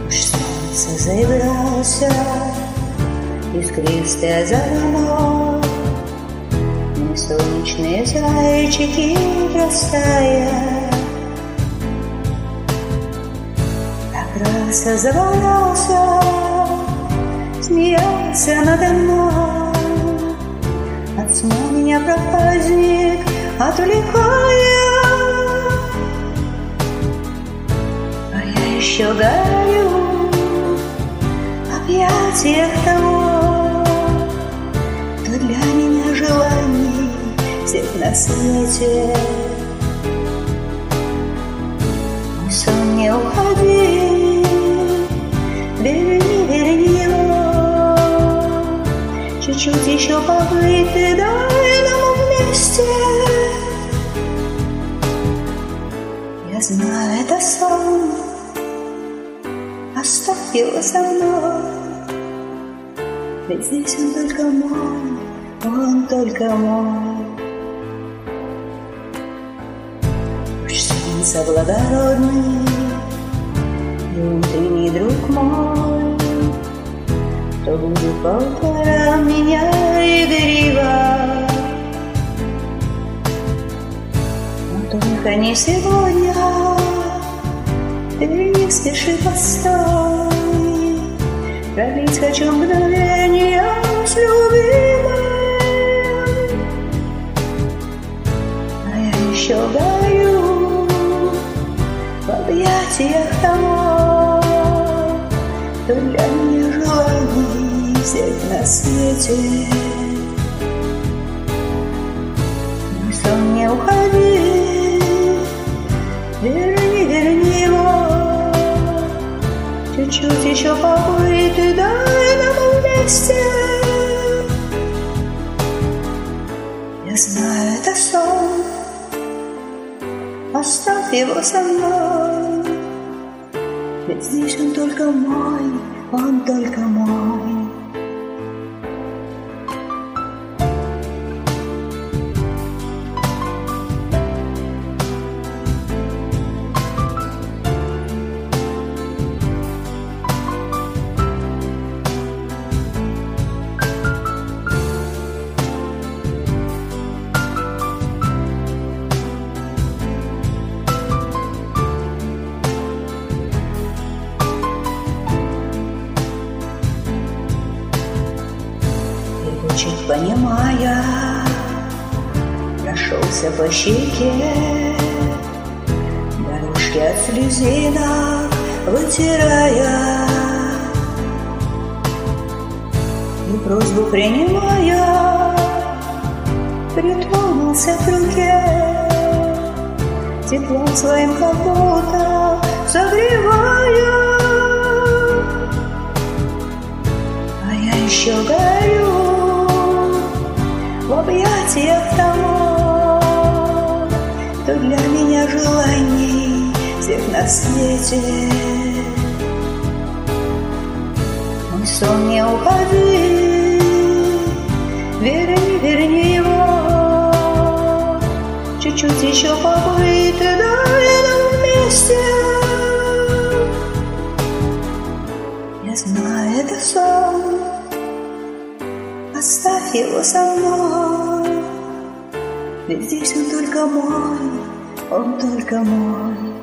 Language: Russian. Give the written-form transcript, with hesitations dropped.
Уж солнце заигрался, искристое золото, мы солнечные зайчики растая. Так раз завалялся, смеялся надо мной, от сна меня проказник отвлекая. А я еще горю в объятиях того, кто для меня желаний всех на свете. Мой сон, не уходи, верни его, чуть-чуть еще побыть ты дай нам вместе. Я знаю, это сон, оставь его со мной, ведь здесь он только мой, он только мой. Уж солнце благородный и утренний друг мой, кто будет по утрам меня игриво, но только не сегодня. Ты не спеши, постой, продлить хочу мгновенья с любимой. А я еще горю в объятиях того, кто для меня желаний всех на свете. Мой сон, не уходи, верни его, чуть-чуть еще побыть и дай нам вместе. Я знаю, это сон, оставь его со мной, ведь здесь он только мой, он только мой. Чуть понимая, прошелся по щеке, дорожки от слезинок вытирая, и просьбу принимая, притронулся к руке, теплом своим как будто согревая. А я еще горю в объятиях того, кто для меня желаний всех на свете. Мой сон, не уходи, верни его, чуть-чуть еще побыть и дай нам вместе. Я знаю, это сон, оставь его со мной, ведь здесь он только мой, он только мой.